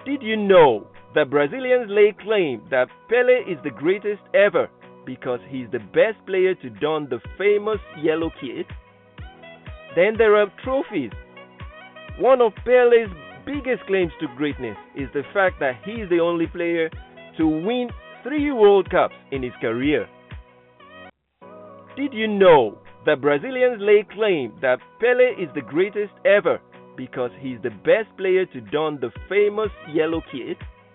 Did you know that Brazilians lay claim that Pele is the greatest ever because he's the best player to don the famous yellow kit? Then there are trophies. One of Pele's biggest claims to greatness is the fact that he is the only player to win 3 World Cups in his career. Did you know that Brazilians lay claim that Pele is the greatest ever because he's the best player to don the famous yellow kit?